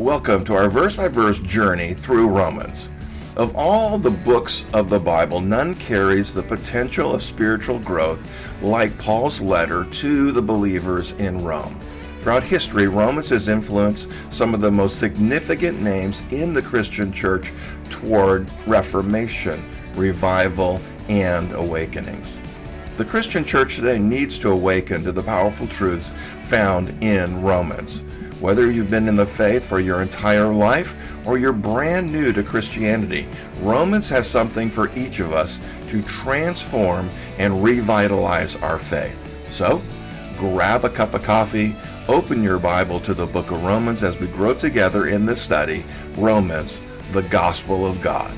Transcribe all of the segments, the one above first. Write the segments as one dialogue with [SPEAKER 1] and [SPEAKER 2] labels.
[SPEAKER 1] Welcome to our verse-by-verse journey through Romans. Of all the books of the Bible, none carries the potential of spiritual growth like Paul's letter to the believers in Rome. Throughout history, Romans has influenced some of the most significant names in the Christian church toward reformation, revival, and awakenings. The Christian church today needs to awaken to the powerful truths found in Romans. Whether you've been in the faith for your entire life or you're brand new to Christianity, Romans has something for each of us to transform and revitalize our faith. So, grab a cup of coffee, open your Bible to the book of Romans as we grow together in this study, Romans, the Gospel of God.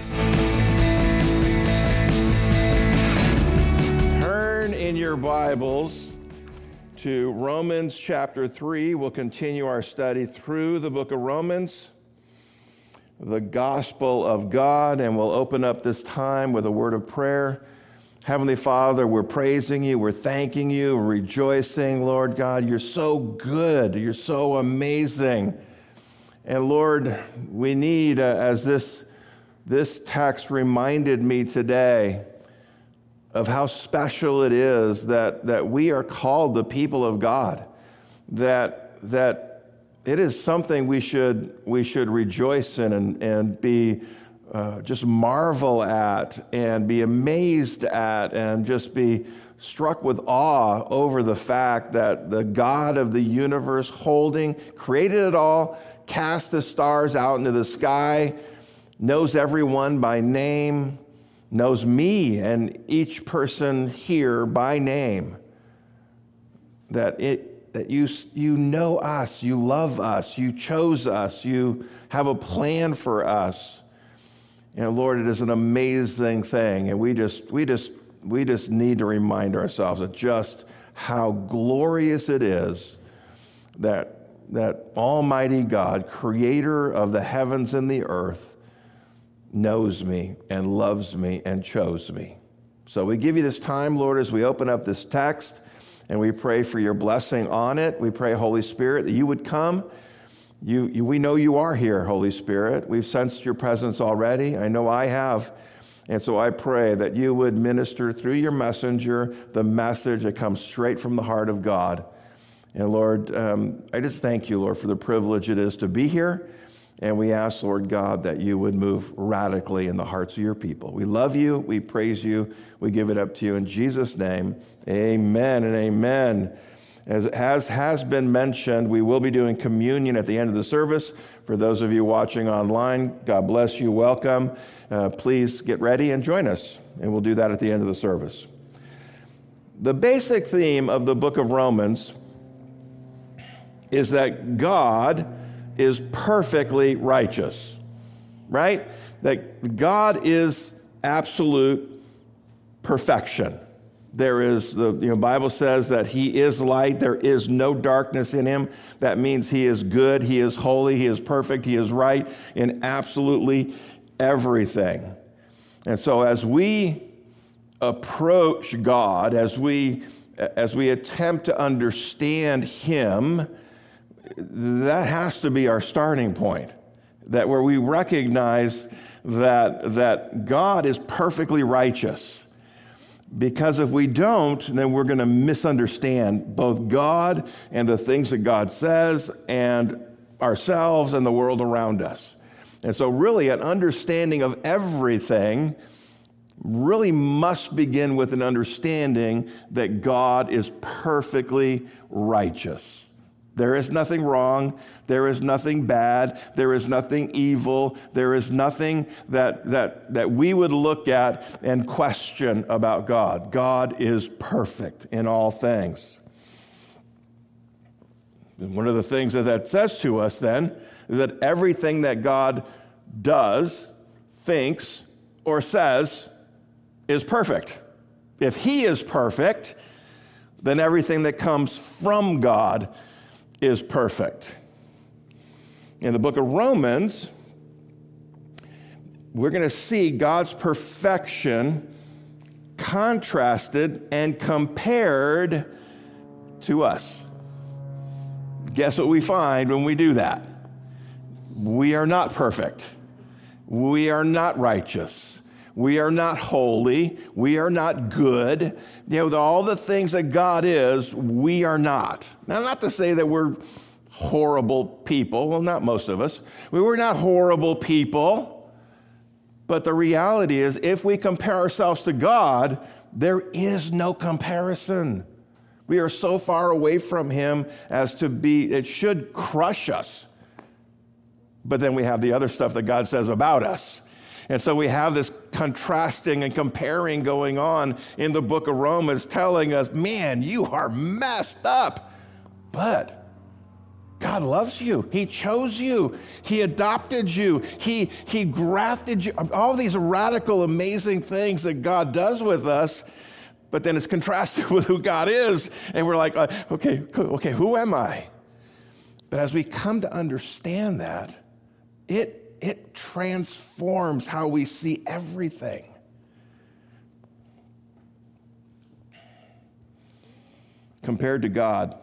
[SPEAKER 1] Turn in your Bibles to Romans chapter 3. We'll continue our study through the book of Romans, the gospel of God, and we'll open up this time with a word of prayer. Heavenly Father, we're praising you, we're thanking you, we're rejoicing. Lord God, you're so good, you're so amazing. And Lord, we need, as this text reminded me today, of how special it is that we are called the people of God, that it is something we should rejoice in and be just marvel at and be amazed at and just be struck with awe over the fact that the God of the universe created it all, cast the stars out into the sky, knows everyone by name, knows me and each person here by name, that you know us, you love us, you chose us, you have a plan for us. And Lord, it is an amazing thing, and we just need to remind ourselves of just how glorious it is that Almighty God, creator of the heavens and the earth, knows me and loves me and chose me. So we give you this time, Lord, as we open up this text, and we pray for your blessing on it. We pray, Holy Spirit, that you would come. We know you are here, Holy Spirit. We've sensed your presence already. I know I have. And so I pray that you would minister through your messenger the message that comes straight from the heart of God. And Lord, I just thank you, Lord, for the privilege it is to be here. And we ask, Lord God, that you would move radically in the hearts of your people. We love you. We praise you. We give it up to you in Jesus' name. Amen and amen. As has been mentioned, we will be doing communion at the end of the service. For those of you watching online, God bless you. Welcome. Please get ready and join us. And we'll do that at the end of the service. The basic theme of the book of Romans is that God is perfectly righteous, right? That God is absolute perfection. There is, the Bible says that he is light, there is no darkness in him. That means he is good, he is holy, he is perfect, he is right in absolutely everything. And so as we approach God, as we attempt to understand him, that has to be our starting point, that where we recognize that God is perfectly righteous. Because if we don't, then we're going to misunderstand both God and the things that God says and ourselves and the world around us. And so really an understanding of everything really must begin with an understanding that God is perfectly righteous. There is nothing wrong. There is nothing bad. There is nothing evil. There is nothing that we would look at and question about God. God is perfect in all things. And one of the things that says to us then is that everything that God does, thinks, or says is perfect. If he is perfect, then everything that comes from God is perfect. In the book of Romans, we're going to see God's perfection contrasted and compared to us. Guess what we find when we do that? We are not perfect. We are not righteous. We are not holy. We are not good. All the things that God is, we are not. Now, not to say that we're horrible people. Well, not most of us. We're not horrible people. But the reality is, if we compare ourselves to God, there is no comparison. We are so far away from Him as to be, it should crush us. But then we have the other stuff that God says about us. And so we have this contrasting and comparing going on in the book of Romans, telling us, man, you are messed up. But God loves you. He chose you. He adopted you. He grafted you. All these radical, amazing things that God does with us, but then it's contrasted with who God is. And we're like, okay, who am I? But as we come to understand that, it transforms how we see everything. Compared to God,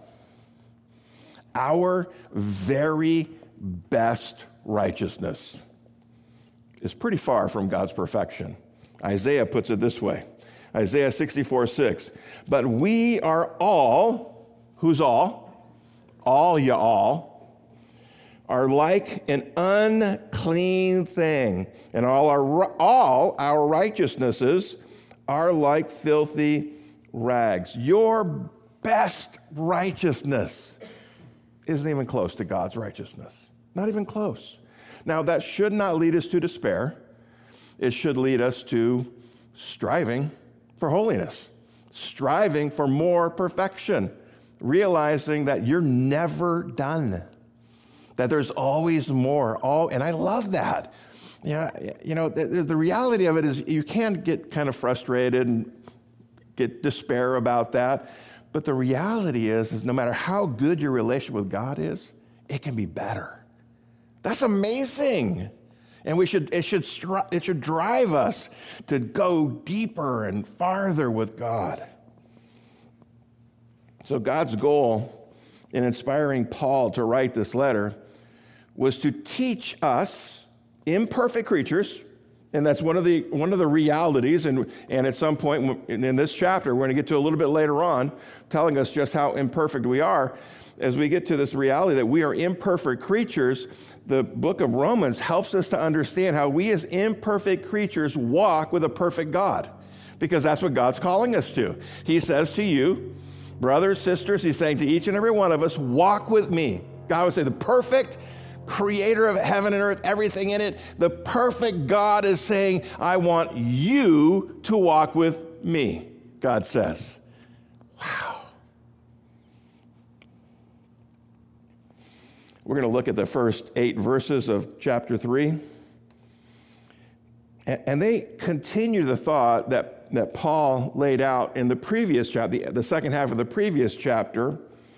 [SPEAKER 1] our very best righteousness is pretty far from God's perfection. Isaiah puts it this way, Isaiah 64:6. But we are all, who's all? All y'all are like an unclean thing, and all our righteousnesses are like filthy rags. Your best righteousness isn't even close to God's righteousness. Not even close. Now, that should not lead us to despair. It should lead us to striving for holiness, striving for more perfection, realizing that you're never done, that there's always more. And I love that. The reality of it is you can get kind of frustrated and get despair about that. But the reality is no matter how good your relationship with God is, it can be better. That's amazing. And it should drive us to go deeper and farther with God. So God's goal in inspiring Paul to write this letter was to teach us, imperfect creatures, and that's one of the realities, and at some point in this chapter, we're going to get to a little bit later on, telling us just how imperfect we are. As we get to this reality that we are imperfect creatures, the book of Romans helps us to understand how we as imperfect creatures walk with a perfect God, because that's what God's calling us to. He says to you, brothers, sisters, he's saying to each and every one of us, walk with me. God would say the perfect creator of heaven and earth, everything in it, the perfect God is saying, I want you to walk with me, God says. Wow. We're going to look at the first 8 verses of chapter 3. And they continue the thought that Paul laid out in the previous chapter, the second half of the previous chapter,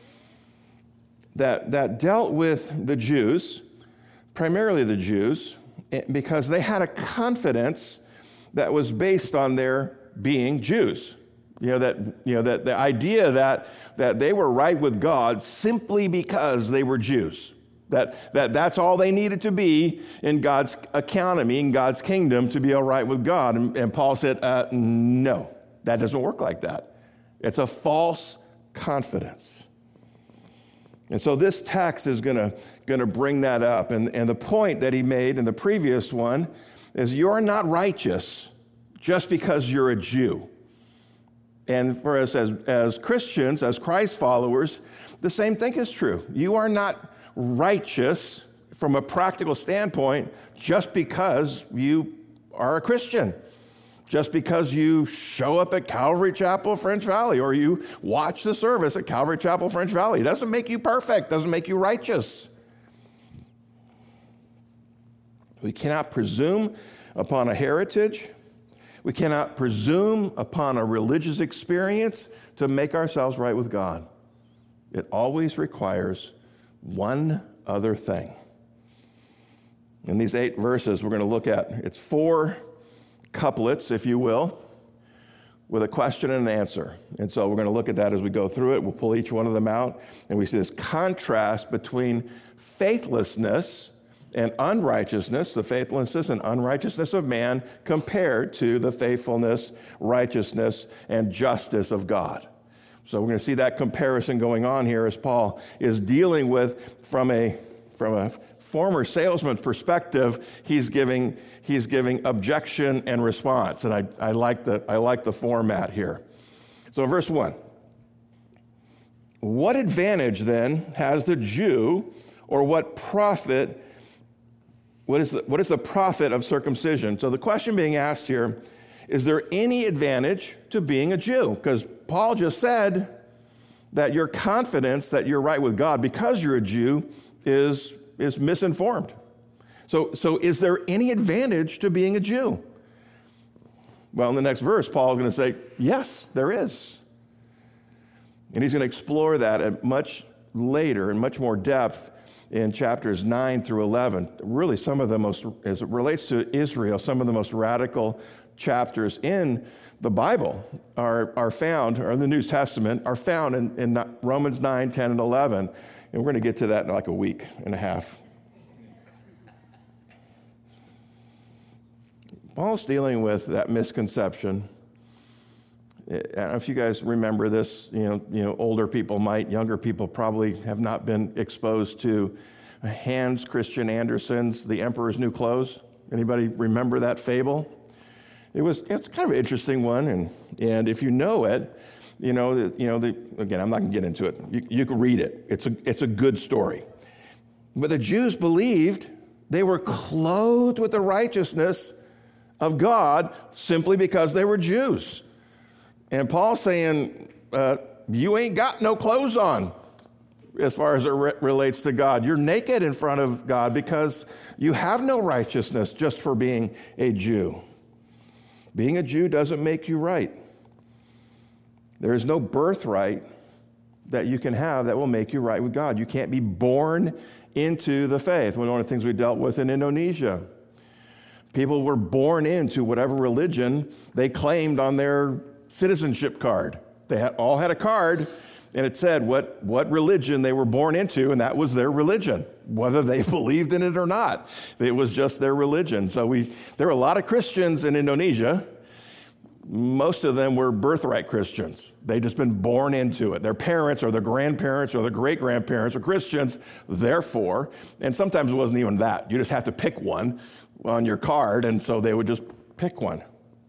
[SPEAKER 1] that dealt with the Jews, primarily the Jews, because they had a confidence that was based on their being Jews. That the idea that they were right with God simply because they were Jews. That's all they needed to be in God's economy, in God's kingdom, to be all right with God. And Paul said, no, that doesn't work like that. It's a false confidence. And so this text is going to bring that up. And the point that he made in the previous one is you're not righteous just because you're a Jew. And for us as Christians, as Christ followers, the same thing is true. You are not righteous from a practical standpoint just because you are a Christian. Just because you show up at Calvary Chapel, French Valley, or you watch the service at Calvary Chapel, French Valley, it doesn't make you perfect, doesn't make you righteous. We cannot presume upon a heritage. We cannot presume upon a religious experience to make ourselves right with God. It always requires one other thing. In these 8 verses we're going to look at, it's 4 couplets, if you will, with a question and an answer. And so we're going to look at that as we go through it. We'll pull each one of them out, and we see this contrast between faithlessness and unrighteousness, the faithfulness and unrighteousness of man compared to the faithfulness, righteousness, and justice of God. So we're going to see that comparison going on here as Paul is dealing with from a former salesman's perspective. He's giving objection and response, and I like the format here. So verse 1. What advantage then has the Jew, or what profit? What is the profit of circumcision? So the question being asked here, is there any advantage to being a Jew? Because Paul just said that your confidence that you're right with God because you're a Jew is misinformed. So is there any advantage to being a Jew? Well, in the next verse, Paul is going to say, yes, there is. And he's going to explore that at much later in much more depth in chapters 9 through 11. Really, some of the most, as it relates to Israel, some of the most radical chapters in the Bible are found, or in the New Testament, are found in Romans 9, 10, and 11. And we're going to get to that in like a week and a half. Paul's dealing with that misconception. I don't know if you guys remember this, older people might, younger people probably have not been exposed to Hans Christian Andersen's The Emperor's New Clothes. Anybody remember that fable? It's kind of an interesting one, and if you know it, again, I'm not going to get into it. You can read it. It's a good story. But the Jews believed they were clothed with the righteousness of God simply because they were Jews. And Paul's saying, you ain't got no clothes on as far as it relates to God. You're naked in front of God because you have no righteousness just for being a Jew. Being a Jew doesn't make you right. There is no birthright that you can have that will make you right with God. You can't be born into the faith. One of the things we dealt with in Indonesia. People were born into whatever religion they claimed on their citizenship card. They all had a card, and it said what religion they were born into, and that was their religion, whether they believed in it or not. It was just their religion. So there were a lot of Christians in Indonesia. Most of them were birthright Christians. They'd just been born into it. Their parents or their grandparents or their great-grandparents were Christians, therefore, and sometimes it wasn't even that. You just have to pick one on your card, and so they would just pick one.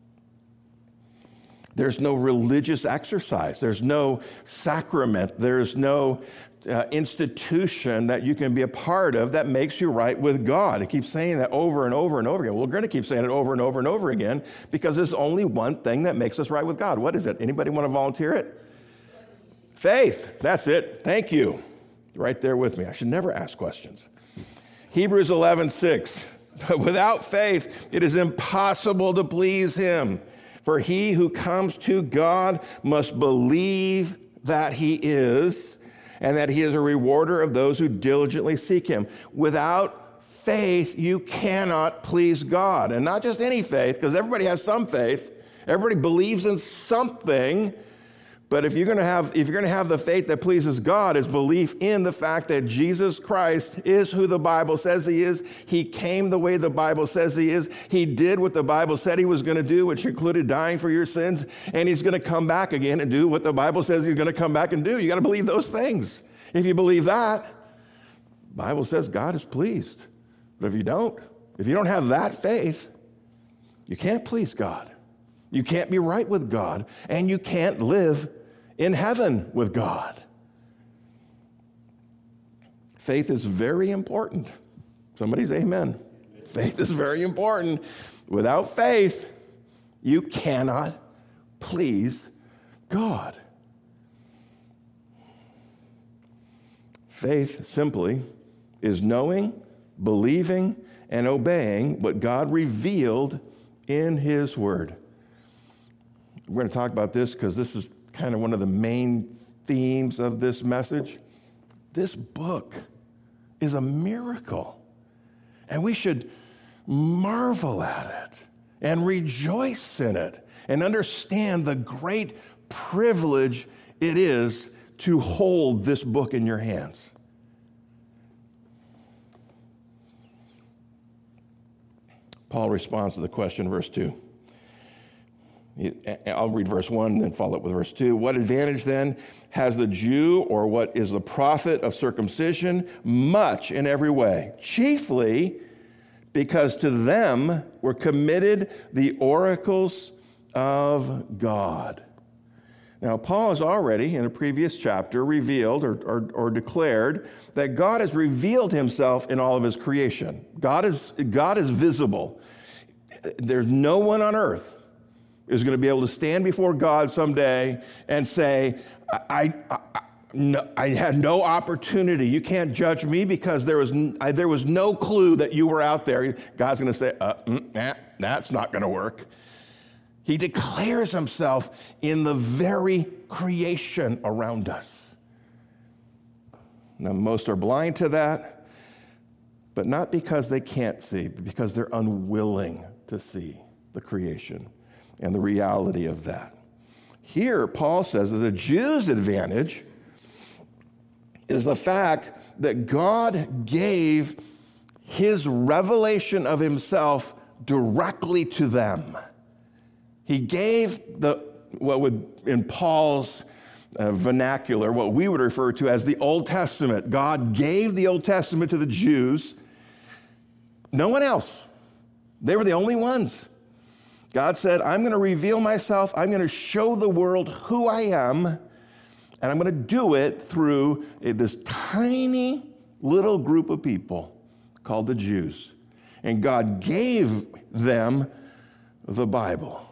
[SPEAKER 1] There's no religious exercise. There's no sacrament. There's no institution that you can be a part of that makes you right with God. It keeps saying that over and over and over again. Well, we're going to keep saying it over and over and over again because there's only one thing that makes us right with God. What is it? Anybody want to volunteer it? Faith. That's it. Thank you. Right there with me. I should never ask questions. Hebrews 11:6. But without faith, it is impossible to please him. For he who comes to God must believe that he is, and that he is a rewarder of those who diligently seek him. Without faith, you cannot please God. And not just any faith, because everybody has some faith. Everybody believes in something. But if you're going to have the faith that pleases God, it's belief in the fact that Jesus Christ is who the Bible says he is. He came the way the Bible says he is. He did what the Bible said he was going to do, which included dying for your sins. And he's going to come back again and do what the Bible says he's going to come back and do. You got to believe those things. If you believe that, the Bible says God is pleased. But if you don't have that faith, you can't please God. You can't be right with God, and you can't live in heaven with God. Faith is very important. Somebody say amen. Faith is very important. Without faith, you cannot please God. Faith simply is knowing, believing, and obeying what God revealed in his word. We're going to talk about this because this is kind of one of the main themes of this message. This book is a miracle, and we should marvel at it and rejoice in it and understand the great privilege it is to hold this book in your hands. Paul responds to the question, verse 2. I'll read verse 1 and then follow up with verse 2. What advantage then has the Jew, or what is the profit of circumcision? Much in every way, chiefly because to them were committed the oracles of God. Now, Paul has already, in a previous chapter, revealed or declared that God has revealed himself in all of his creation. God is visible. There's no one on earth is going to be able to stand before God someday and say, I had no opportunity. You can't judge me because there was no clue that you were out there. God's going to say, that's not going to work. He declares himself in the very creation around us. Now, most are blind to that, but not because they can't see, but because they're unwilling to see the creation and the reality of that. Here, Paul says that the Jews' advantage is the fact that God gave his revelation of himself directly to them. He gave what would, in Paul's vernacular, what we would refer to as the Old Testament. God gave the Old Testament to the Jews. No one else. They were the only ones. God said, I'm going to reveal myself. I'm going to show the world who I am. And I'm going to do it through this tiny little group of people called the Jews. And God gave them the Bible.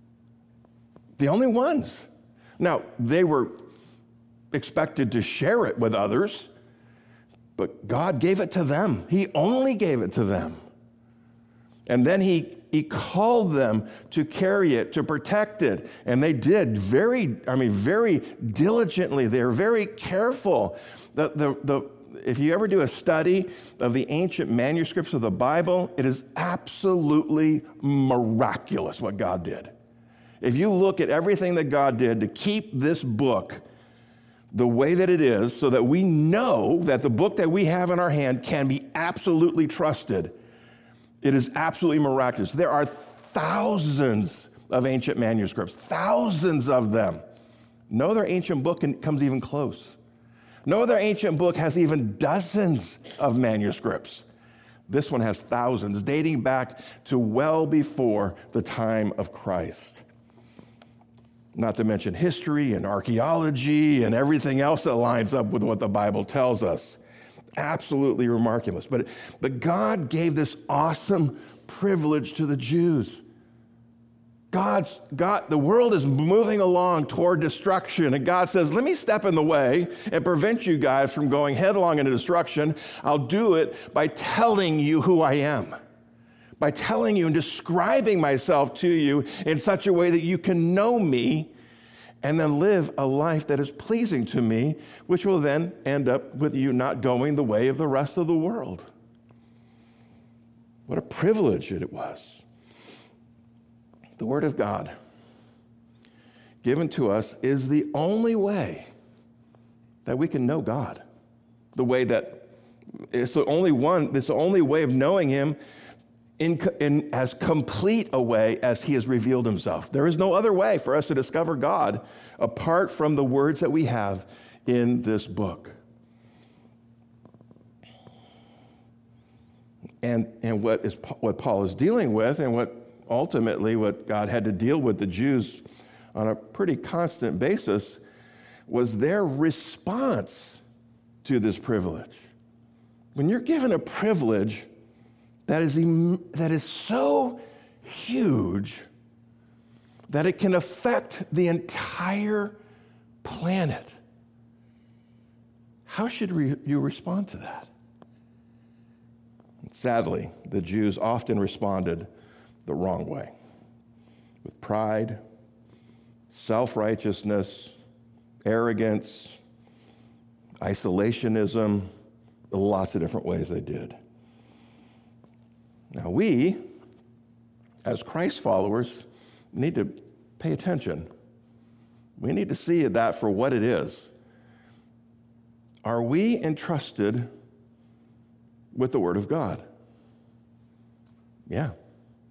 [SPEAKER 1] The only ones. Now, they were expected to share it with others, but God gave it to them. He only gave it to them. And then he called them to carry it, to protect it. And they did very diligently. They were very careful. If you ever do a study of the ancient manuscripts of the Bible, it is absolutely miraculous what God did. If you look at everything that God did to keep this book the way that it is, so that we know that the book that we have in our hand can be absolutely trusted, it is absolutely miraculous. There are thousands of ancient manuscripts, thousands of them. No other ancient book comes even close. No other ancient book has even dozens of manuscripts. This one has thousands, dating back to well before the time of Christ. Not to mention history and archaeology and everything else that lines up with what the Bible tells us. Absolutely remarkable. But God gave this awesome privilege to the Jews. The world is moving along toward destruction, and God says, let me step in the way and prevent you guys from going headlong into destruction. I'll do it by telling you who I am, by telling you and describing myself to you in such a way that you can know me and then live a life that is pleasing to me, which will then end up with you not going the way of the rest of the world. What a privilege it was. The Word of God given to us is the only way that we can know God. The way that it's the only way of knowing Him in as complete a way as He has revealed Himself. There is no other way for us to discover God apart from the words that we have in this book. And what Paul is dealing with, and what God had to deal with the Jews on a pretty constant basis, was their response to this privilege. When you're given a privilege that is so huge that it can affect the entire planet, how should you respond to that? Sadly, the Jews often responded the wrong way, with pride, self-righteousness, arrogance, isolationism, lots of different ways they did. Now we, as Christ followers, need to pay attention. We need to see that for what it is. Are we entrusted with the Word of God? Yeah.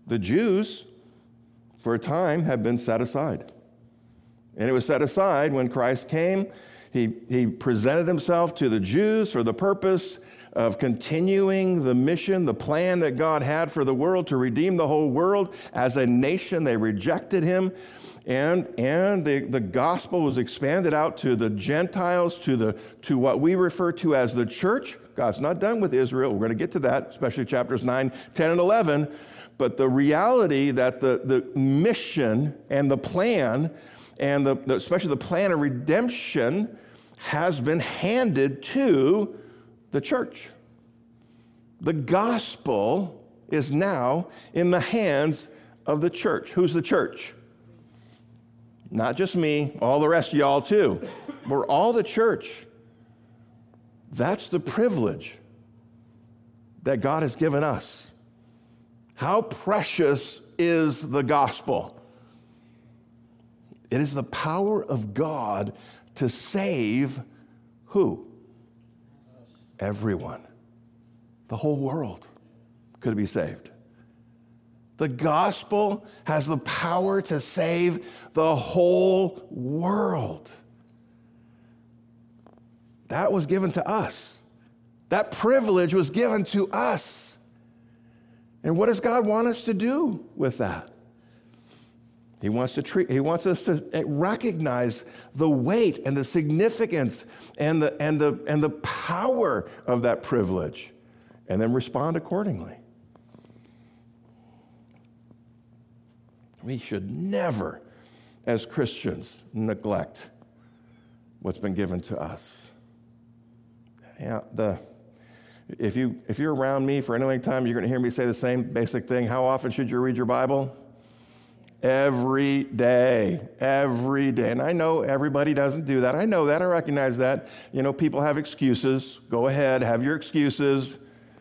[SPEAKER 1] The Jews, for a time, have been set aside. And it was set aside when Christ came. He presented himself to the Jews for the purpose of continuing the mission, the plan that God had for the world to redeem the whole world. As a nation, they rejected him. And the gospel was expanded out to the Gentiles, to what we refer to as the church. God's not done with Israel. We're going to get to that, especially chapters 9, 10, and 11. But the reality that the mission and the plan, and especially the plan of redemption, has been handed to the church. The gospel is now in the hands of the church. Who's the church? Not just me, all the rest of y'all too. We're all the church. That's the privilege that God has given us. How precious is the gospel? It is the power of God to save who? Everyone. The whole world could be saved. The gospel has the power to save the whole world. That was given to us. That privilege was given to us. And what does God want us to do with that? He wants us to recognize the weight and the significance and the power of that privilege, and then respond accordingly. We should never, as Christians, neglect what's been given to us. Yeah, if you're around me for any length of time, you're going to hear me say the same basic thing. How often should you read your Bible? Every day. And I know everybody doesn't do that. I know that. I recognize that. You know, people have excuses. Go ahead, have your excuses.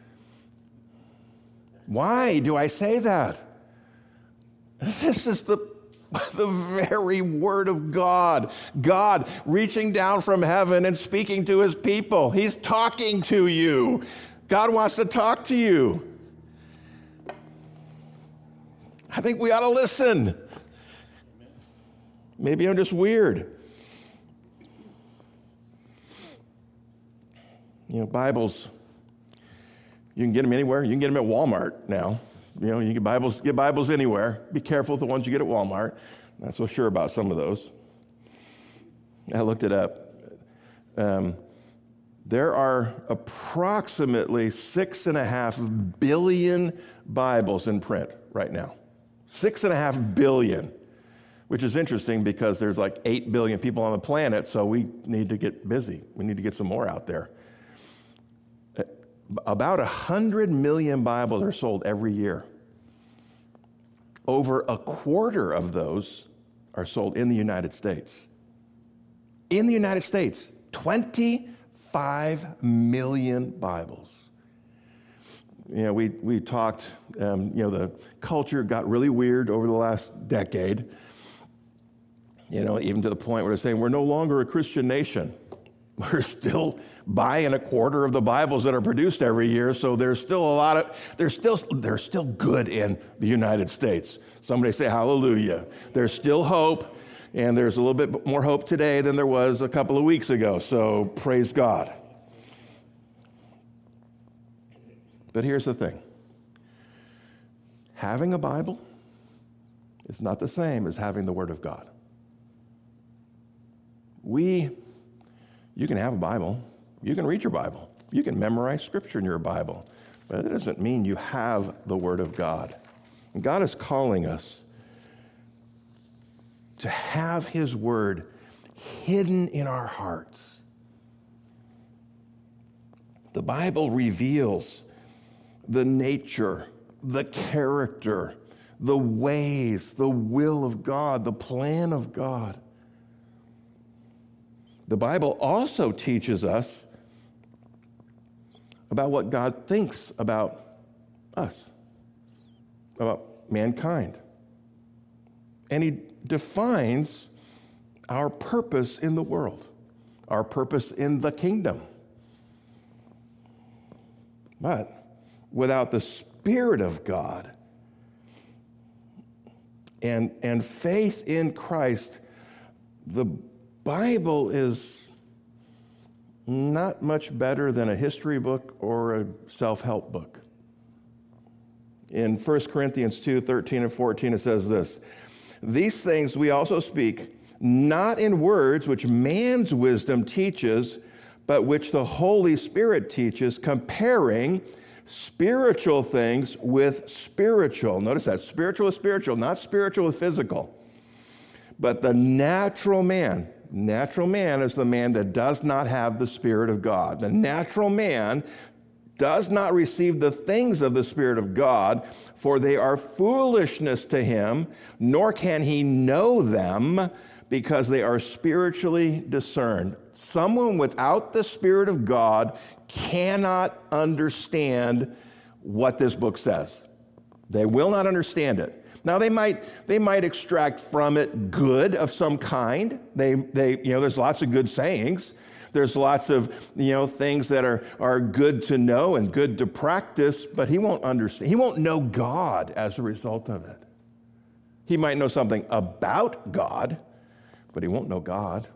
[SPEAKER 1] Why do I say that? This is the very word of God. God reaching down from heaven and speaking to his people. He's talking to you. God wants to talk to you. I think we ought to listen. Maybe I'm just weird. You know, Bibles, you can get them anywhere. You can get them at Walmart now. You know, you can get Bibles anywhere. Be careful with the ones you get at Walmart. I'm not so sure about some of those. I looked it up. There are approximately 6.5 billion Bibles in print right now. 6.5 billion, which is interesting because there's like 8 billion people on the planet, so we need to get busy. We need to get some more out there. About 100 million Bibles are sold every year. Over a quarter of those are sold in the United States. In the United States, 25 million Bibles. You know, we talked, the culture got really weird over the last decade, even to the point where they're saying we're no longer a Christian nation. We're still buying a quarter of the Bibles that are produced every year, so there's still there's still good in the United States. Somebody say hallelujah. There's still hope, and there's a little bit more hope today than there was a couple of weeks ago, so praise God. But here's the thing. Having a Bible is not the same as having the Word of God. You can have a Bible. You can read your Bible. You can memorize Scripture in your Bible. But that doesn't mean you have the Word of God. And God is calling us to have His Word hidden in our hearts. The Bible reveals the nature, the character, the ways, the will of God, the plan of God. The Bible also teaches us about what God thinks about us, about mankind. And He defines our purpose in the world, our purpose in the kingdom. But without the Spirit of God, and faith in Christ, the Bible is not much better than a history book or a self-help book. In 1 Corinthians 2:13 and 14, it says this, "These things we also speak, not in words which man's wisdom teaches, but which the Holy Spirit teaches, comparing spiritual things with spiritual." Notice that, spiritual with spiritual, not spiritual with physical. But the natural man is the man that does not have the Spirit of God. The natural man does not receive the things of the Spirit of God, for they are foolishness to him, nor can he know them, because they are spiritually discerned. Someone without the Spirit of God cannot understand what this book says. They will not understand it. Now, they might extract from it good of some kind. There's lots of good sayings. There's lots of, things that are good to know and good to practice, but he won't understand. He won't know God as a result of it. He might know something about God, but he won't know God.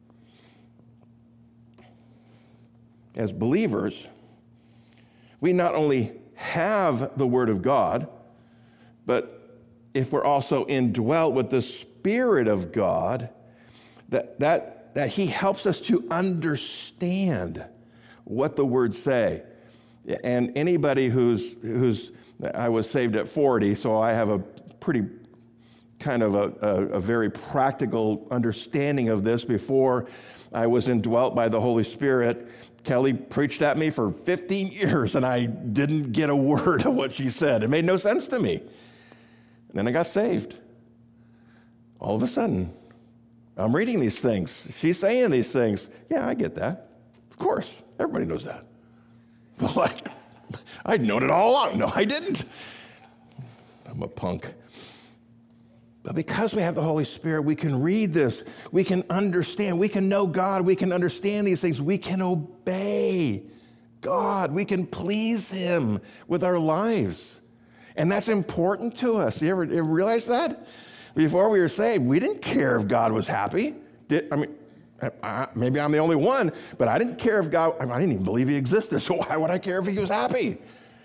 [SPEAKER 1] As believers, we not only have the Word of God, but if we're also indwelt with the Spirit of God, that he helps us to understand what the words say. And anybody who's I was saved at 40, so I have a pretty kind of a very practical understanding of this. Before I was indwelt by the Holy Spirit, Kelly preached at me for 15 years, and I didn't get a word of what she said. It made no sense to me. And then I got saved. All of a sudden, I'm reading these things. She's saying these things. Yeah, I get that. Of course, everybody knows that. But I'd known it all along. No, I didn't. I'm a punk. But because we have the Holy Spirit, we can read this. We can understand. We can know God. We can understand these things. We can obey God. We can please Him with our lives. And that's important to us. You ever realize that? Before we were saved, we didn't care if God was happy. Maybe I'm the only one, but I didn't care if God, I didn't even believe He existed, so why would I care if He was happy?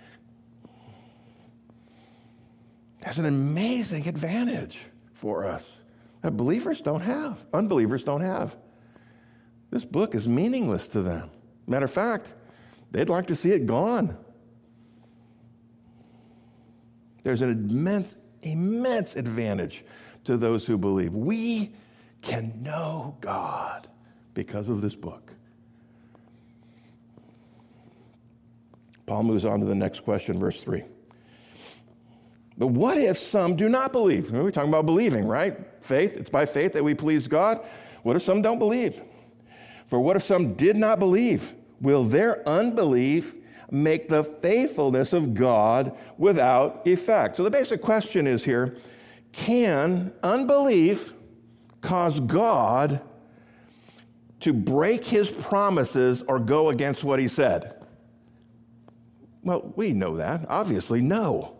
[SPEAKER 1] That's an amazing advantage for us that believers don't have, unbelievers don't have. This book is meaningless to them. Matter of fact, they'd like to see it gone. There's an immense advantage to those who believe. We can know God because of this book. Paul moves on to the next question, verse 3. But what if some do not believe? We're talking about believing, right? Faith, it's by faith that we please God. What if some don't believe? For what if some did not believe? Will their unbelief make the faithfulness of God without effect? So the basic question is here, can unbelief cause God to break His promises or go against what He said? Well, we know that. Obviously, no.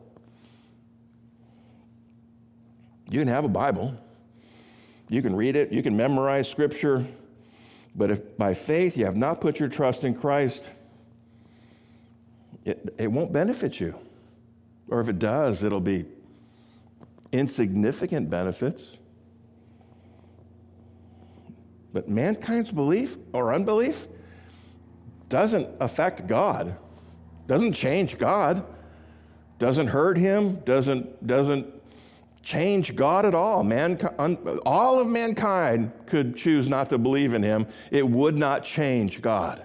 [SPEAKER 1] You can have a Bible. You can read it. You can memorize Scripture. But if by faith you have not put your trust in Christ, it won't benefit you. Or if it does, it'll be insignificant benefits. But mankind's belief or unbelief doesn't affect God, doesn't change God, doesn't hurt Him, doesn't change God at all. All of mankind could choose not to believe in Him. It would not change God.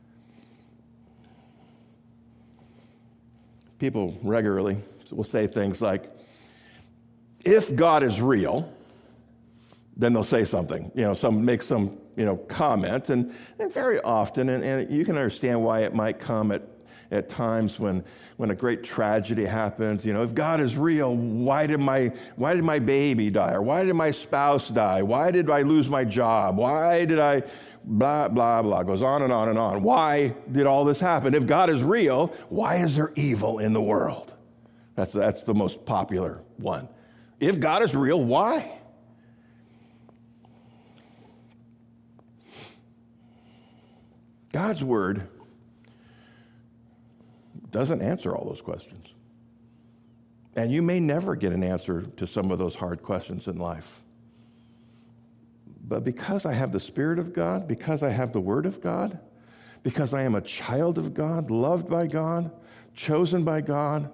[SPEAKER 1] People regularly will say things like, if God is real, then they'll say something, make some comment, and very often, and you can understand why it might come at times when a great tragedy happens. If God is real, why did my baby die? Or why did my spouse die? Why did I lose my job? Why did I blah, blah, blah? Goes on and on and on. Why did all this happen? If God is real, why is there evil in the world? That's the most popular one. If God is real, why? God's word doesn't answer all those questions. And you may never get an answer to some of those hard questions in life. But because I have the Spirit of God, because I have the Word of God, because I am a child of God, loved by God, chosen by God,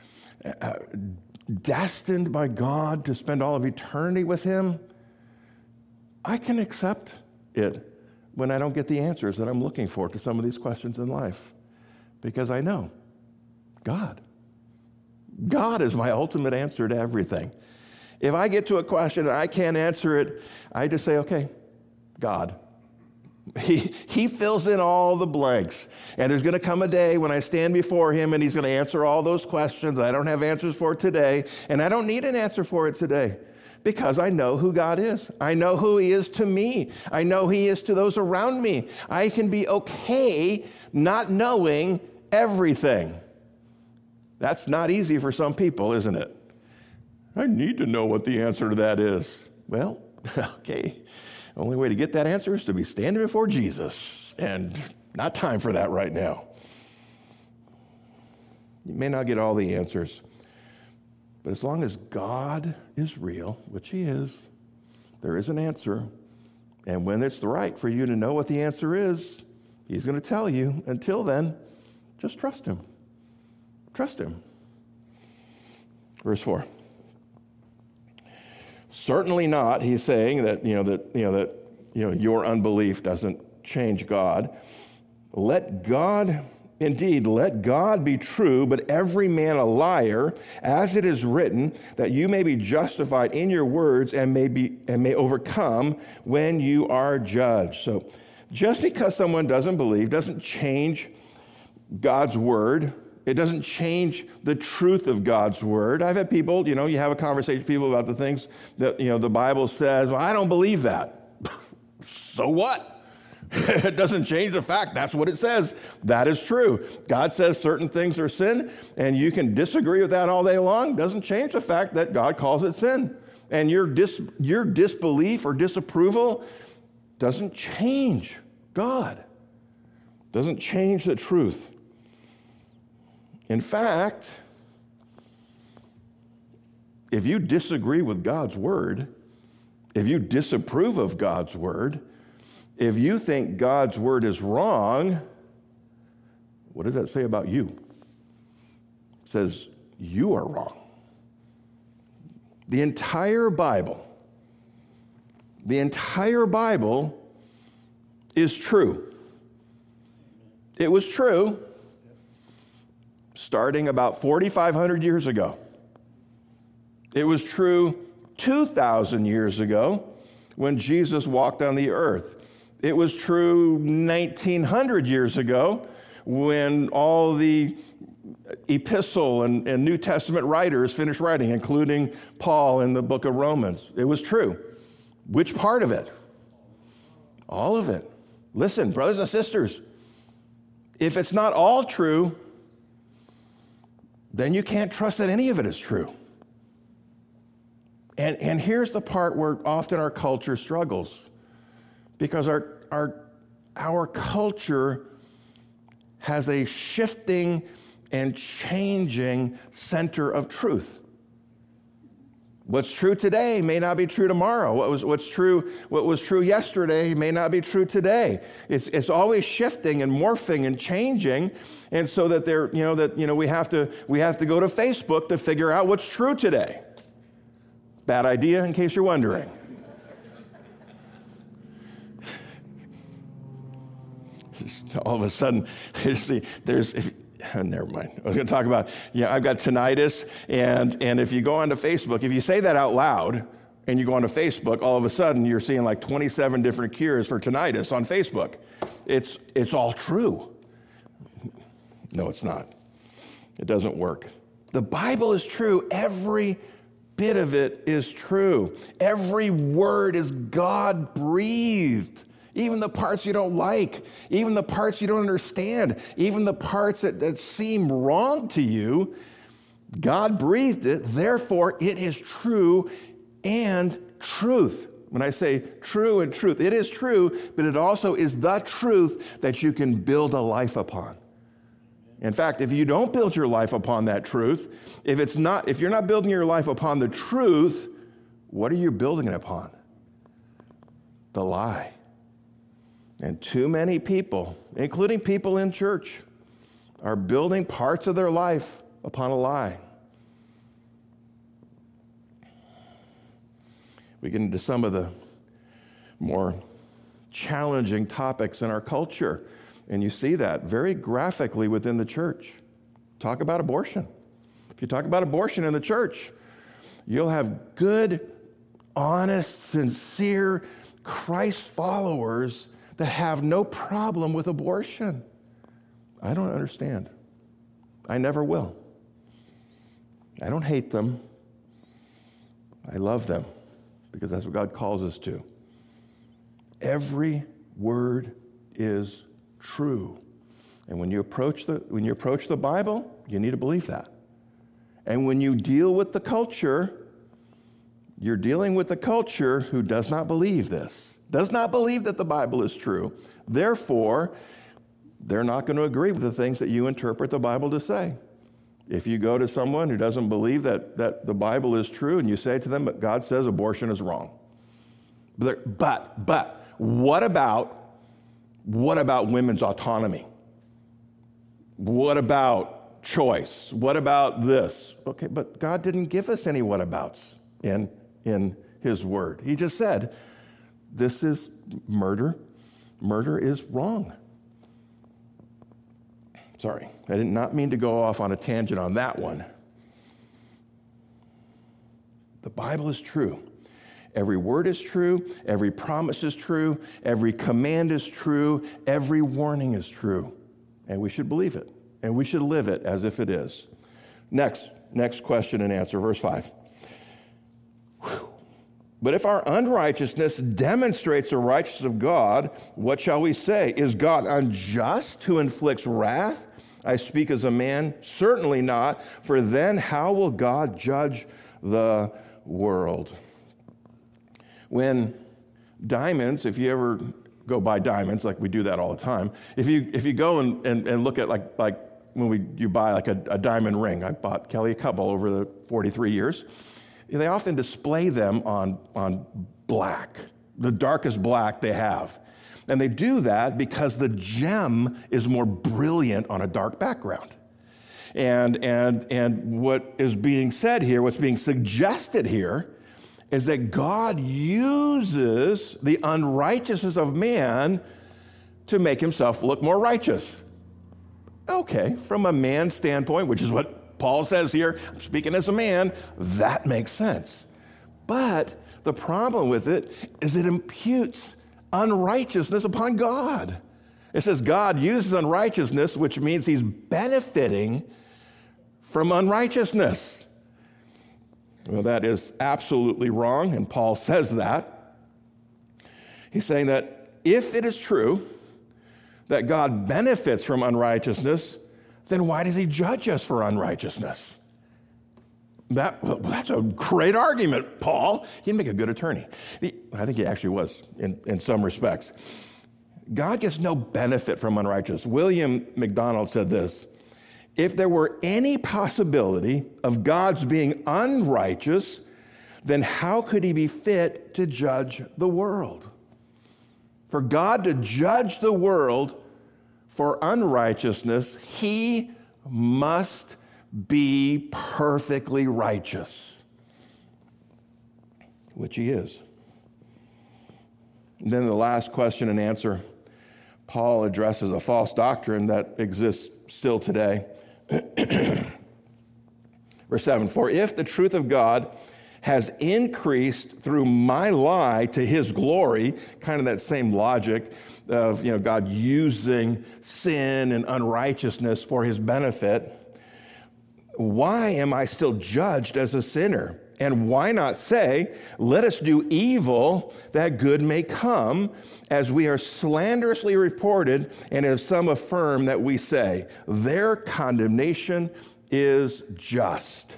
[SPEAKER 1] destined by God to spend all of eternity with Him, I can accept it when I don't get the answers that I'm looking for to some of these questions in life. Because I know God. God is my ultimate answer to everything. If I get to a question and I can't answer it, I just say, okay, God. He fills in all the blanks. And there's going to come a day when I stand before Him and He's going to answer all those questions I don't have answers for today. And I don't need an answer for it today because I know who God is. I know who He is to me. I know He is to those around me. I can be okay not knowing everything. That's not easy for some people, isn't it? I need to know what the answer to that is. Well, okay. The only way to get that answer is to be standing before Jesus, and not time for that right now. You may not get all the answers, but as long as God is real, which He is, there is an answer. And when it's right for you to know what the answer is, He's going to tell you. Until then, just trust Him. Trust Him. Verse 4. Certainly not, he's saying that your unbelief doesn't change God. Let God be true, but every man a liar, as it is written, that you may be justified in your words and may overcome when you are judged. So just because someone doesn't believe doesn't change God's word. It doesn't change the truth of God's word. I've had people, you have a conversation with people about the things that, the Bible says, well, I don't believe that. So what? It doesn't change the fact that's what it says. That is true. God says certain things are sin, and you can disagree with that all day long. Doesn't change the fact that God calls it sin. And your disbelief or disapproval doesn't change God. Doesn't change the truth. In fact, if you disagree with God's word, if you disapprove of God's word, if you think God's word is wrong, what does that say about you? It says you are wrong. The entire Bible is true. It was true starting about 4,500 years ago. It was true 2,000 years ago when Jesus walked on the earth. It was true 1,900 years ago when all the epistle and New Testament writers finished writing, including Paul in the book of Romans. It was true. Which part of it? All of it. Listen, brothers and sisters, if it's not all true, then you can't trust that any of it is true. And here's the part where often our culture struggles, because our culture has a shifting and changing center of truth. What's true today may not be true tomorrow. What was true yesterday may not be true today. It's always shifting and morphing and changing, and so that we have to go to Facebook to figure out what's true today. Bad idea, in case you're wondering. All of a sudden, never mind. I was going to talk about, I've got tinnitus, and if you go onto Facebook, if you say that out loud, and you go onto Facebook, all of a sudden you're seeing like 27 different cures for tinnitus on Facebook. It's all true. No, it's not. It doesn't work. The Bible is true. Every bit of it is true. Every word is God-breathed. Even the parts you don't like, even the parts you don't understand, even the parts that seem wrong to you, God breathed it, therefore it is true and truth. When I say true and truth, it is true, but it also is the truth that you can build a life upon. In fact, if you don't build your life upon that truth, if you're not building your life upon the truth, what are you building it upon? The lie. And too many people, including people in church, are building parts of their life upon a lie. We get into some of the more challenging topics in our culture, and you see that very graphically within the church. Talk about abortion. If you talk about abortion in the church, you'll have good, honest, sincere Christ followers that have no problem with abortion. I don't understand. I never will. I don't hate them. I love them because that's what God calls us to. Every word is true. And when you approach the Bible, you need to believe that. And when you deal with the culture, you're dealing with the culture who does not believe this, does not believe that the Bible is true. Therefore, they're not going to agree with the things that you interpret the Bible to say. If you go to someone who doesn't believe that the Bible is true and you say to them, but God says abortion is wrong. But what about women's autonomy? What about choice? What about this? Okay, but God didn't give us any whatabouts in his word. He just said, this is murder. Murder is wrong. Sorry, I did not mean to go off on a tangent on that one. The Bible is true. Every word is true. Every promise is true. Every command is true. Every warning is true. And we should believe it. And we should live it as if it is. Next question and answer, verse 5. But if our unrighteousness demonstrates the righteousness of God, what shall we say? Is God unjust who inflicts wrath? I speak as a man, certainly not, for then how will God judge the world? When diamonds, if you ever go buy diamonds, like we do that all the time, if you go and look at like when you buy like a diamond ring, I bought Kelly a couple over the 43 years, they often display them on black, the darkest black they have. And they do that because the gem is more brilliant on a dark background. And what is being said here, what's being suggested here, is that God uses the unrighteousness of man to make himself look more righteous. Okay, from a man's standpoint, which is what Paul says here, I'm speaking as a man, that makes sense. But the problem with it is it imputes unrighteousness upon God. It says God uses unrighteousness, which means he's benefiting from unrighteousness. Well, that is absolutely wrong, and Paul says that. He's saying that if it is true that God benefits from unrighteousness, then why does he judge us for unrighteousness? That's a great argument, Paul. He'd make a good attorney. I think he actually was in some respects. God gets no benefit from unrighteousness. William MacDonald said this: if there were any possibility of God's being unrighteous, then how could he be fit to judge the world? For God to judge the world for unrighteousness, he must be perfectly righteous, which he is. And then the last question and answer, Paul addresses a false doctrine that exists still today. Verse 7, for if the truth of God has increased through my lie to his glory, kind of that same logic of God using sin and unrighteousness for his benefit, why am I still judged as a sinner? And why not say, let us do evil that good may come, as we are slanderously reported, and as some affirm that we say, their condemnation is just.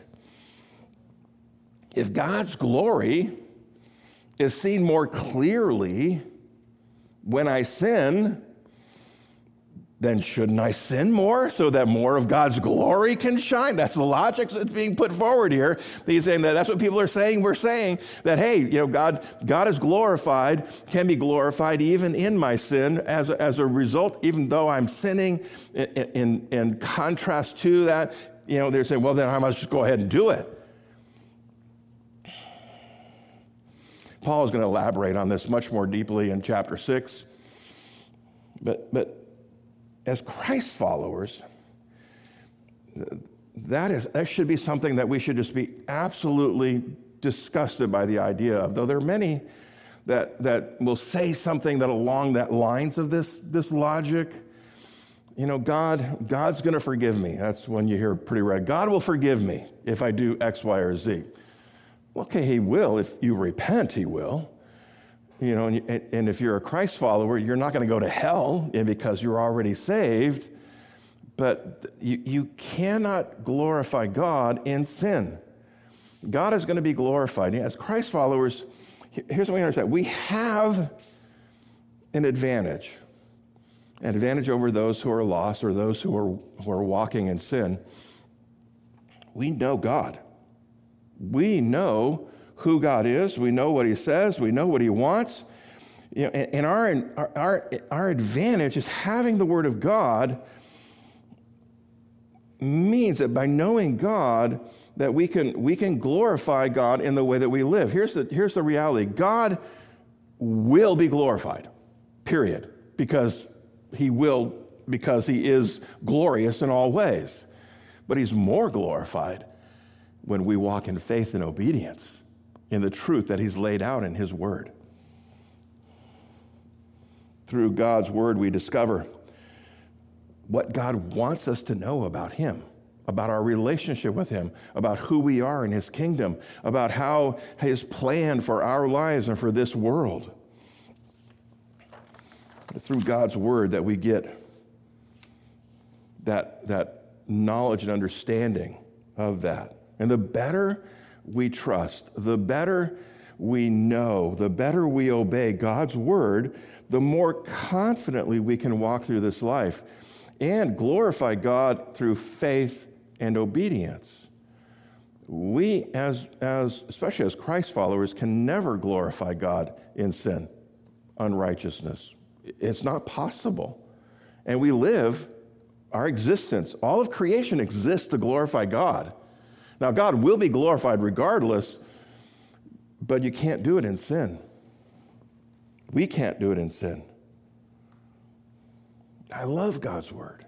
[SPEAKER 1] If God's glory is seen more clearly when I sin, then shouldn't I sin more so that more of God's glory can shine? That's the logic that's being put forward here. He's saying that's what people are saying. We're saying that, hey, God is glorified, can be glorified even in my sin as a result, even though I'm sinning. In contrast to that, they're saying, well, then I must just go ahead and do it. Paul is going to elaborate on this much more deeply in chapter 6. But as Christ followers, that should be something that we should just be absolutely disgusted by the idea of. Though there are many that will say something that along that lines of this logic. God's going to forgive me. That's when you hear pretty right. God will forgive me if I do X, Y, or Z. Okay, he will. If you repent, he will. And if you're a Christ follower, you're not going to go to hell because you're already saved. But you cannot glorify God in sin. God is going to be glorified. As Christ followers, here's what we understand. We have an advantage over those who are lost or those who are walking in sin. We know God. We know who God is. We know what he says. We know what he wants. And our advantage is having the word of God means that by knowing God, that we can glorify God in the way that we live. Here's the reality. God will be glorified, period, because he is glorious in all ways. But he's more glorified when we walk in faith and obedience in the truth that he's laid out in his word. Through God's word, we discover what God wants us to know about him, about our relationship with him, about who we are in his kingdom, about how his plan for our lives and for this world. It's through God's word that we get that knowledge and understanding of that. And the better we trust, the better we know, the better we obey God's word, the more confidently we can walk through this life and glorify God through faith and obedience. We, especially as Christ followers, can never glorify God in sin, unrighteousness. It's not possible. And we live our existence. All of creation exists to glorify God. Now, God will be glorified regardless, but you can't do it in sin. We can't do it in sin. I love God's word.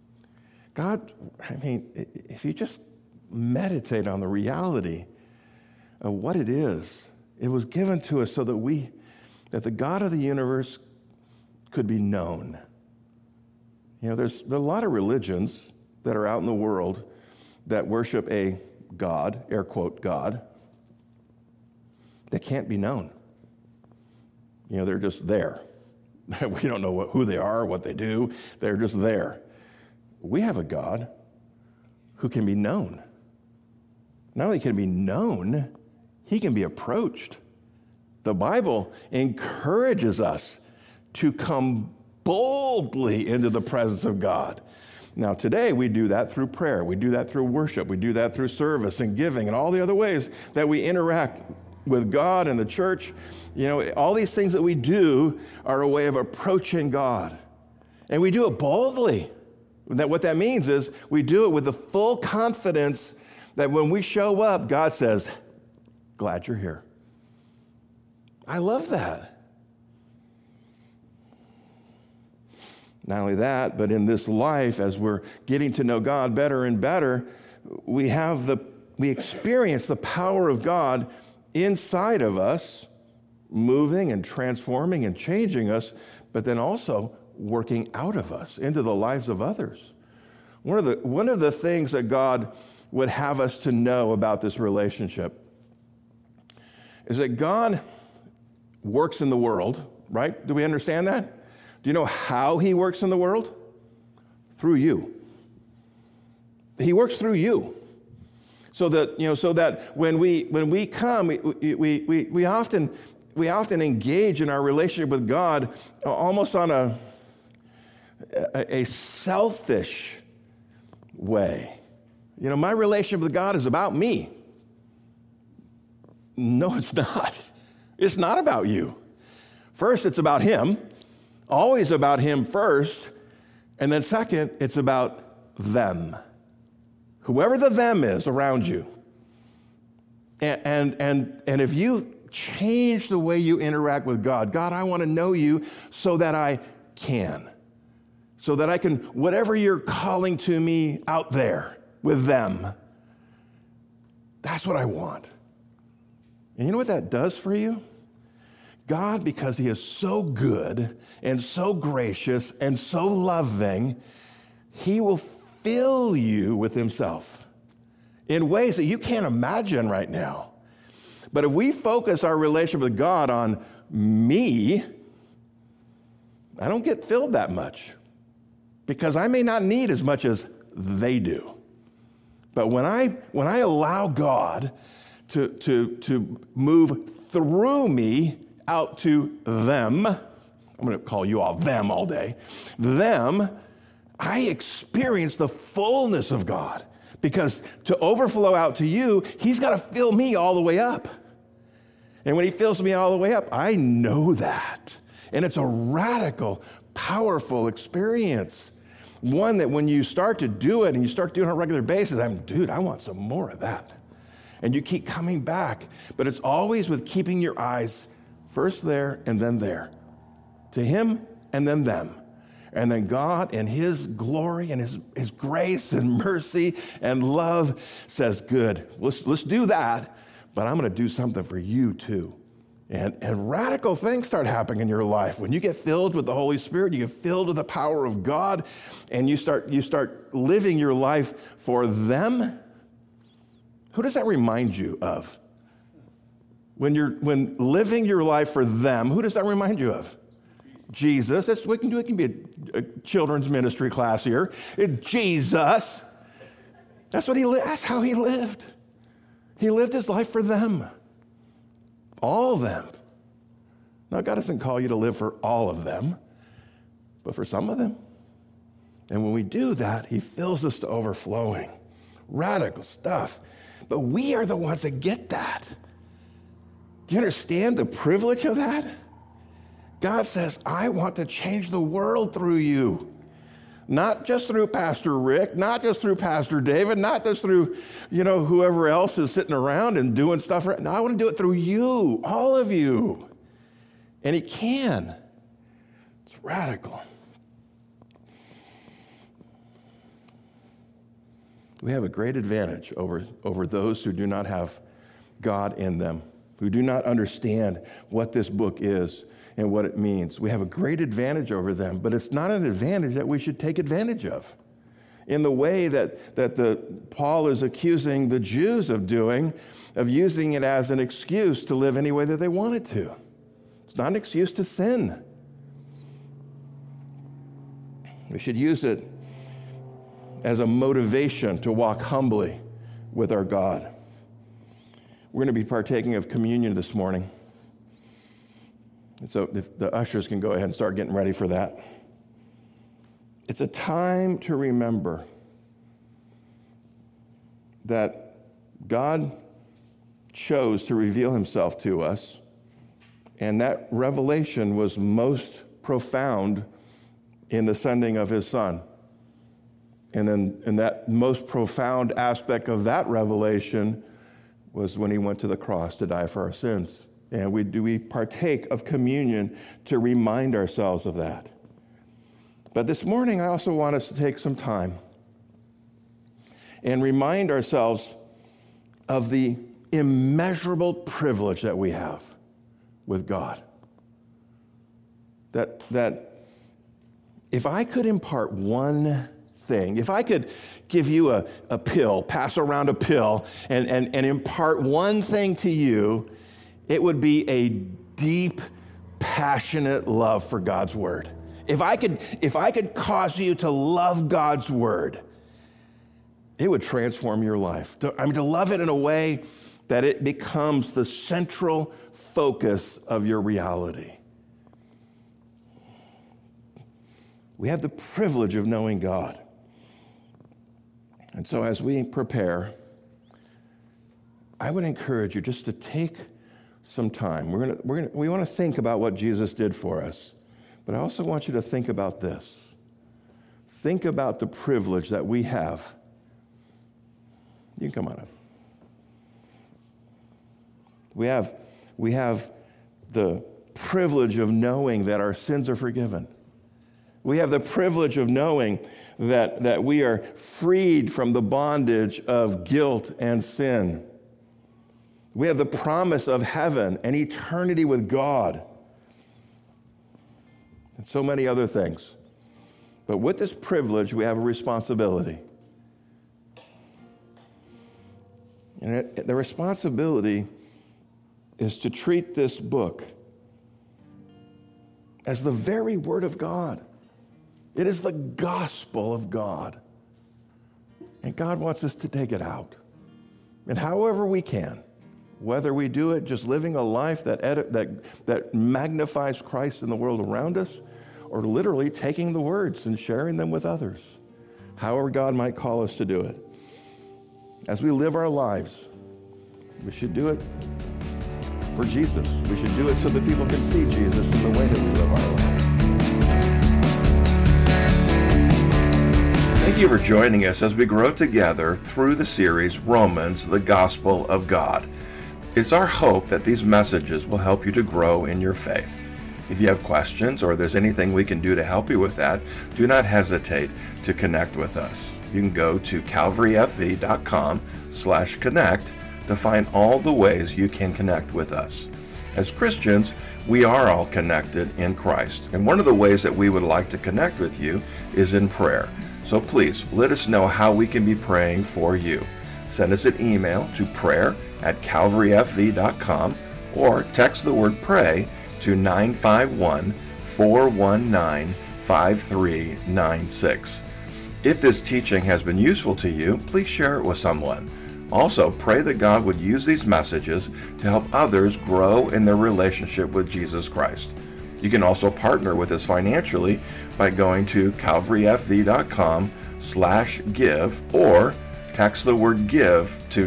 [SPEAKER 1] If you just meditate on the reality of what it is, it was given to us so that the God of the universe could be known. There's a lot of religions that are out in the world that worship a God, air quote, God, that can't be known. They're just there. We don't know who they are, what they do. They're just there. We have a God who can be known. Not only can he be known, he can be approached. The Bible encourages us to come boldly into the presence of God. Now, today we do that through prayer. We do that through worship. We do that through service and giving and all the other ways that we interact with God and the church. All these things that we do are a way of approaching God. And we do it boldly. What that means is we do it with the full confidence that when we show up, God says, glad you're here. I love that. Not only that, but in this life, as we're getting to know God better and better, we experience the power of God inside of us, moving and transforming and changing us, but then also working out of us into the lives of others. One of the things that God would have us to know about this relationship is that God works in the world, right? Do we understand that? Do you know how he works in the world? Through you. he works through you. So that when we come, we often engage in our relationship with God almost on a selfish way. My relationship with God is about me. No, it's not. It's not about you. First, it's about him. Always about him first. And then second, it's about them. Whoever the them is around you. And if you change the way you interact with God, God, I want to know you so that I can. So that I can, whatever you're calling to me out there with them, that's what I want. And you know what that does for you? God, because he is so good and so gracious and so loving, he will fill you with himself in ways that you can't imagine right now. But if we focus our relationship with God on me, I don't get filled that much because I may not need as much as they do. But when I allow God to move through me out to them, I'm going to call you all them all day, them, I experience the fullness of God. Because to overflow out to you, he's got to fill me all the way up. And when he fills me all the way up, I know that. And it's a radical, powerful experience. One that when you start to do it and you start doing it on a regular basis, I want some more of that. And you keep coming back. But it's always with keeping your eyes first there and then there. To him and then them. And then God and his glory and his grace and mercy and love says, good, let's do that, but I'm going to do something for you too. And radical things start happening in your life. When you get filled with the Holy Spirit, you get filled with the power of God, and you start living your life for them. Who does that remind you of? When living your life for them, who does that remind you of? Jesus. That's what we can do. It can be a children's ministry class here. Jesus. That's how he lived. He lived his life for them. All of them. Now, God doesn't call you to live for all of them, but for some of them. And when we do that, he fills us to overflowing. Radical stuff. But we are the ones that get that. Do you understand the privilege of that? God says, I want to change the world through you. Not just through Pastor Rick, not just through Pastor David, not just through, whoever else is sitting around and doing stuff. No, I want to do it through you, all of you. And he can. It's radical. We have a great advantage over those who do not have God in them, who do not understand what this book is and what it means. We have a great advantage over them, but it's not an advantage that we should take advantage of in the way that Paul is accusing the Jews of doing, of using it as an excuse to live any way that they wanted to. It's not an excuse to sin. We should use it as a motivation to walk humbly with our God. We're going to be partaking of communion this morning. So if the ushers can go ahead and start getting ready for that. It's a time to remember that God chose to reveal himself to us, and that revelation was most profound in the sending of his Son. And then in that most profound aspect of that revelation was when he went to the cross to die for our sins. And we partake of communion to remind ourselves of that. But this morning, I also want us to take some time and remind ourselves of the immeasurable privilege that we have with God. That if I could impart one thing, if I could give you a pill, pass around a pill, and impart one thing to you, it would be a deep, passionate love for God's word. If I could cause you to love God's word, it would transform your life. To love it in a way that it becomes the central focus of your reality. We have the privilege of knowing God. And so as we prepare, I would encourage you just to take some time. We want to think about what Jesus did for us, but I also want you to think about this. Think about the privilege that we have. You can come on up. We have the privilege of knowing that our sins are forgiven. We have the privilege of knowing that we are freed from the bondage of guilt and sin. We have the promise of heaven and eternity with God, and so many other things. But with this privilege, we have a responsibility. And the responsibility is to treat this book as the very Word of God. It is the gospel of God. And God wants us to take it out. And however we can, whether we do it just living a life that magnifies Christ in the world around us, or literally taking the words and sharing them with others, however God might call us to do it. As we live our lives, we should do it for Jesus. We should do it so that people can see Jesus in the way that we live our lives. Thank you for joining us as we grow together through the series Romans, the Gospel of God. It's our hope that these messages will help you to grow in your faith. If you have questions or there's anything we can do to help you with that, do not hesitate to connect with us. You can go to calvaryfv.com/connect to find all the ways you can connect with us. As Christians, we are all connected in Christ, and one of the ways that we would like to connect with you is in prayer. So please let us know how we can be praying for you. Send us an email to prayer@calvaryfv.com or text the word pray to 951-419-5396. If this teaching has been useful to you, please share it with someone. Also, pray that God would use these messages to help others grow in their relationship with Jesus Christ. You can also partner with us financially by going to calvaryfv.com/give or text the word give to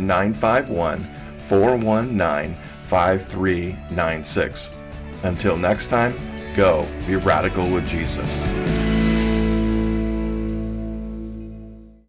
[SPEAKER 1] 951-419-5396. Until next time, go be radical with Jesus.